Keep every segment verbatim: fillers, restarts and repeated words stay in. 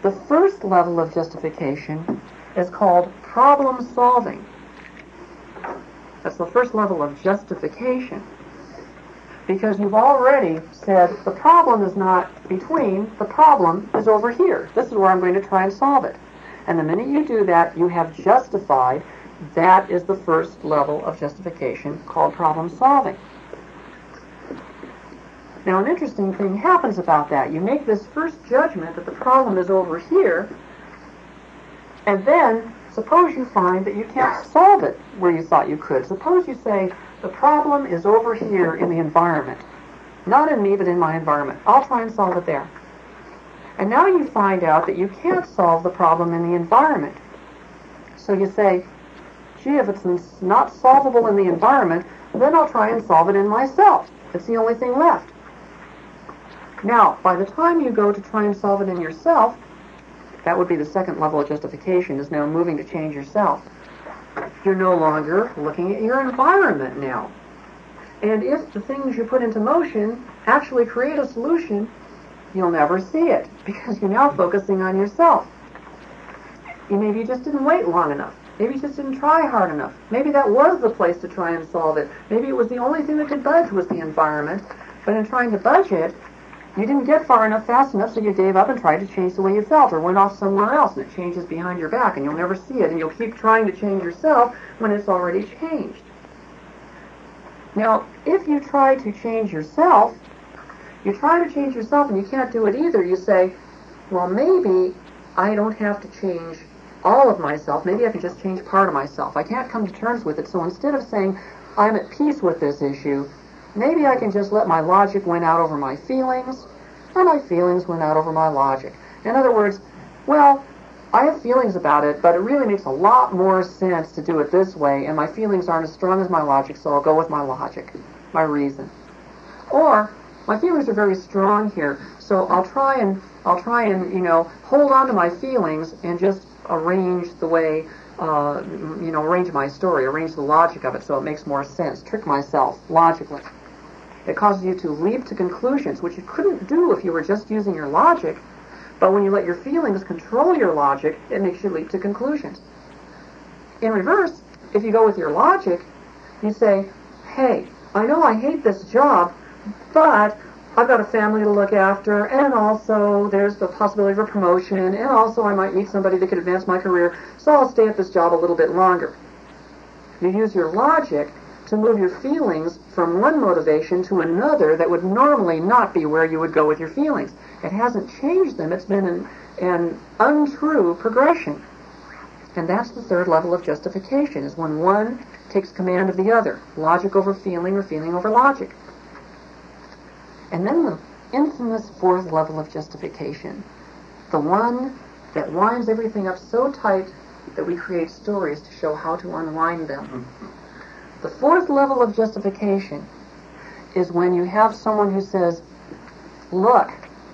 The first level of justification is called problem solving. That's the first level of justification. Because you've already said the problem is not between, the problem is over here. This is where I'm going to try and solve it. And the minute you do that, you have justified. That is the first level of justification called problem solving. Now, an interesting thing happens about that. You make this first judgment that the problem is over here, and then suppose you find that you can't solve it where you thought you could. Suppose you say, the problem is over here in the environment. Not in me, but in my environment. I'll try and solve it there. And now you find out that you can't solve the problem in the environment. So you say, gee, if it's not solvable in the environment, then I'll try and solve it in myself. It's the only thing left. Now, by the time you go to try and solve it in yourself, that would be the second level of justification, is now moving to change yourself. You're no longer looking at your environment now. And if the things you put into motion actually create a solution, you'll never see it, because you're now focusing on yourself. You maybe you just didn't wait long enough. Maybe you just didn't try hard enough. Maybe that was the place to try and solve it. Maybe it was the only thing that could budge was the environment. But in trying to budge it, you didn't get far enough fast enough, so you gave up and tried to change the way you felt, or went off somewhere else, and it changes behind your back, and you'll never see it, and you'll keep trying to change yourself when it's already changed. Now, if you try to change yourself, you try to change yourself and you can't do it either, you say, well, maybe I don't have to change all of myself. Maybe I can just change part of myself. I can't come to terms with it, so instead of saying, I'm at peace with this issue, maybe I can just let my logic win out over my feelings, or my feelings win out over my logic. In other words, well, I have feelings about it, but it really makes a lot more sense to do it this way, and my feelings aren't as strong as my logic, so I'll go with my logic, my reason. Or, my feelings are very strong here, so I'll try and, I'll try and, you know, hold on to my feelings and just arrange the way, uh, you know, arrange my story, arrange the logic of it so it makes more sense, trick myself logically. It causes you to leap to conclusions, which you couldn't do if you were just using your logic. But when you let your feelings control your logic, it makes you leap to conclusions. In reverse, if you go with your logic, you say, hey, I know I hate this job, but I've got a family to look after, and also there's the possibility of a promotion, and also I might meet somebody that could advance my career, so I'll stay at this job a little bit longer. You use your logic to move your feelings from one motivation to another that would normally not be where you would go with your feelings. It hasn't changed them. It's been an, an untrue progression. And that's the third level of justification, is when one takes command of the other. Logic over feeling, or feeling over logic. And then the infamous fourth level of justification, the one that winds everything up so tight that we create stories to show how to unwind them. The fourth level of justification is when you have someone who says, look,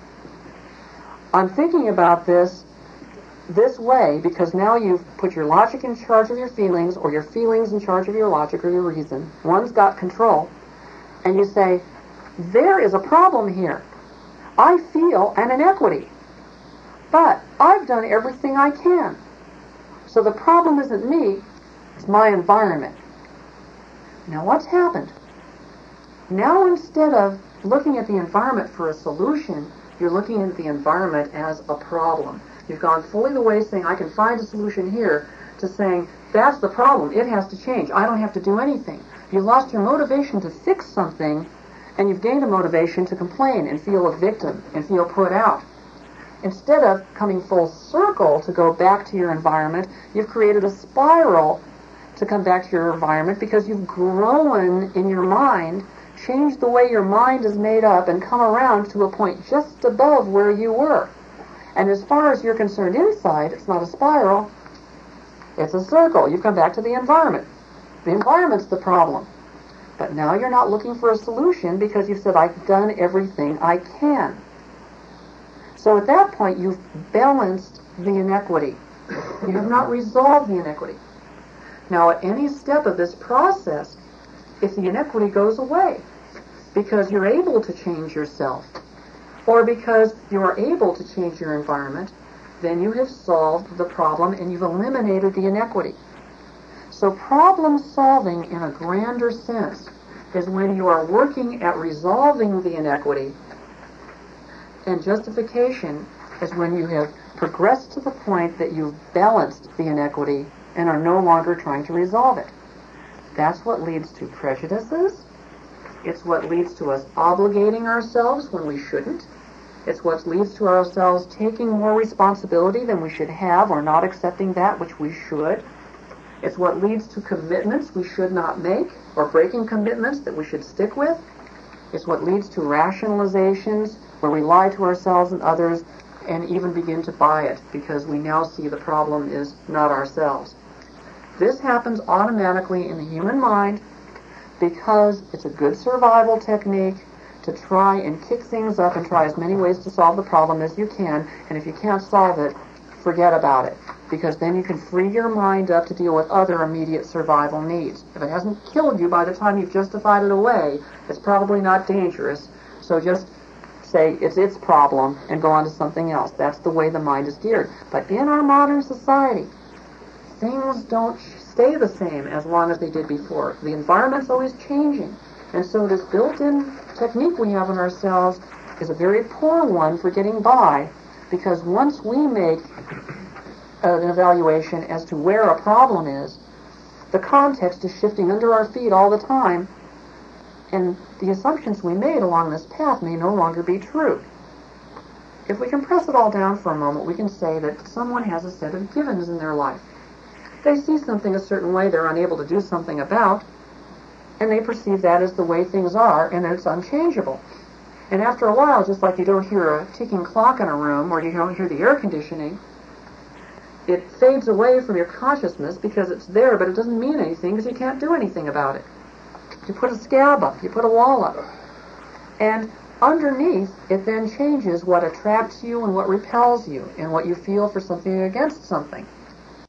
I'm thinking about this this way because now you've put your logic in charge of your feelings, or your feelings in charge of your logic or your reason. One's got control. And you say, there is a problem here. I feel an inequity. But I've done everything I can. So the problem isn't me, it's my environment. Now what's happened? Now instead of looking at the environment for a solution, you're looking at the environment as a problem. You've gone fully the way saying, I can find a solution here, to saying, that's the problem, it has to change, I don't have to do anything. You've lost your motivation to fix something, and you've gained a motivation to complain and feel a victim and feel put out. Instead of coming full circle to go back to your environment, you've created a spiral to come back to your environment because you've grown in your mind, changed the way your mind is made up, and come around to a point just above where you were. And as far as you're concerned inside, it's not a spiral, it's a circle. You've come back to the environment. The environment's the problem. But now you're not looking for a solution because you've said, I've done everything I can. So at that point, you've balanced the inequity. You have not resolved the inequity. Now, at any step of this process, if the inequity goes away, because you're able to change yourself, or because you are able to change your environment, then you have solved the problem and you've eliminated the inequity. So problem solving in a grander sense is when you are working at resolving the inequity, and justification is when you have progressed to the point that you've balanced the inequity and are no longer trying to resolve it. That's what leads to prejudices. It's what leads to us obligating ourselves when we shouldn't. It's what leads to ourselves taking more responsibility than we should have or not accepting that which we should. It's what leads to commitments we should not make or breaking commitments that we should stick with. It's what leads to rationalizations where we lie to ourselves and others and even begin to buy it because we now see the problem is not ourselves. This happens automatically in the human mind because it's a good survival technique to try and kick things up and try as many ways to solve the problem as you can, and if you can't solve it, forget about it, because then you can free your mind up to deal with other immediate survival needs. If it hasn't killed you by the time you've justified it away, it's probably not dangerous, so just say it's its problem and go on to something else. That's the way the mind is geared. But in our modern society, things don't stay the same as long as they did before. The environment's always changing. And so this built-in technique we have in ourselves is a very poor one for getting by, because once we make an evaluation as to where a problem is, the context is shifting under our feet all the time, and the assumptions we made along this path may no longer be true. If we can press it all down for a moment, we can say that someone has a set of givens in their life. They see something a certain way they're unable to do something about, and they perceive that as the way things are, and it's unchangeable. And after a while, just like you don't hear a ticking clock in a room or you don't hear the air conditioning, it fades away from your consciousness because it's there, but it doesn't mean anything because you can't do anything about it. You put a scab up, you put a wall up, and underneath, it then changes what attracts you and what repels you and what you feel for something against something.